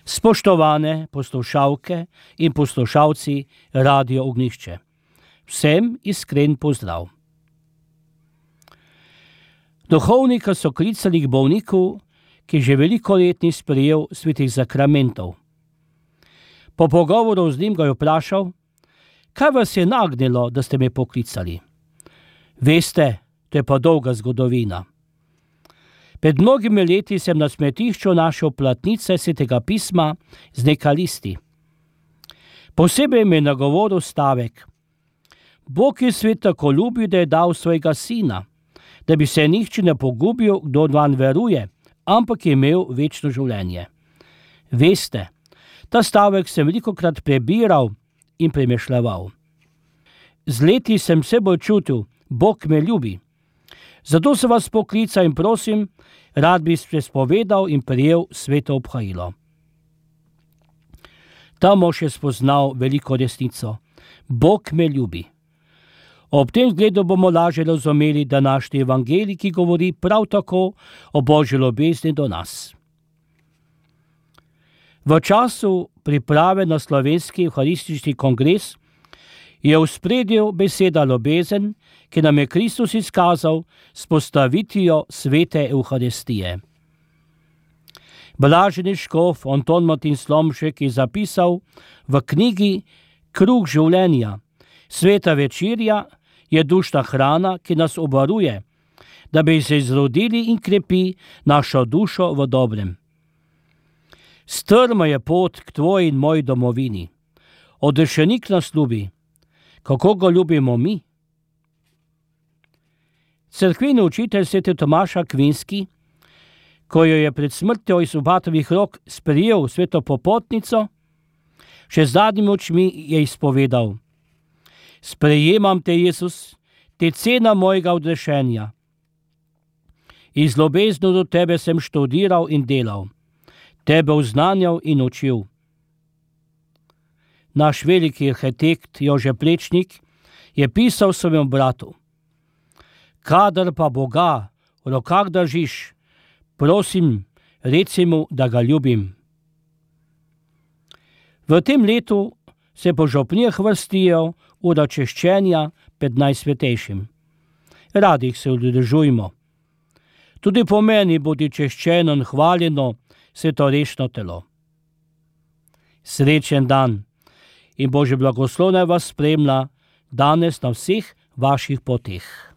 Spoštovane poslušalke in poslušalci Radio Ognjišče, vsem iskren pozdrav. Duhovnika so klicali k bolniku, ki že veliko let ni sprejel svetih zakramentov. Po pogovoru z njim ga je vprašal, kaj vas je nagnilo, da ste me poklicali. Veste, to je pa dolga zgodovina. Pred mnogimi leti sem na smetišču našel platnice svetega pisma z nekaj listi. Posebej me je nagovoril stavek: Bog je svet tako ljubil, da je dal svojega sina, da bi se nihče ne pogubil, kdo vanj veruje, ampak je imel večno življenje. Veste, ta stavek sem velikokrat prebiral in premišljeval. Z leti sem vse bolj čutil, Bog me ljubi. Zato se vas poklical in prosim, rad bi sprepovedal in prijel sveto obhajilo. Ta mož je spoznal veliko resnico. Bog me ljubi. Ob tem zgledu bomo lažje razumeli današnji evangelij, ki govori prav tako o Božji ljubezni do nas. V času priprave na slovenski evharistični kongres je v ospredju beseda ljubezen, ki nam je Kristus izkazal s postavitvijo svete Evharistije. Blaženi škof Anton Martin Slomšek je zapisal v knjigi Kruh življenja: Sveta večerja je dušna hrana, ki nas obvaruje, da bi se izrodili in krepi našo dušo v dobrem. Strma je pot k tvoji in moji domovini. Odrešenik nas ljubi. Kako ga ljubimo mi? Cerkveni učitelj sveti Tomaž Akvinski, ko jo je pred smrtjo iz obatovih rok sprejel sveto popotnico, še z zadnjimi očmi je izpovedal: Sprejemam te, Jezus, te cena mojega odrešenja. Iz ljubezni do tebe sem študiral in delal, tebe oznanjal in učil. Naš veliki arhitekt Jože Plečnik je pisal svojemu bratu: Kadar pa Boga v rokah držiš, prosim, reci mu, da ga ljubim. V tem letu se po župnijah vrstijo ura češčenja pred Najsvetejšim. Radi se udeležujmo. Tudi po meni bodi češčeno in hvaljeno svetorešno telo. Srečen dan in Božje blagoslov naj vas spremlja danes na vseh vaših poteh.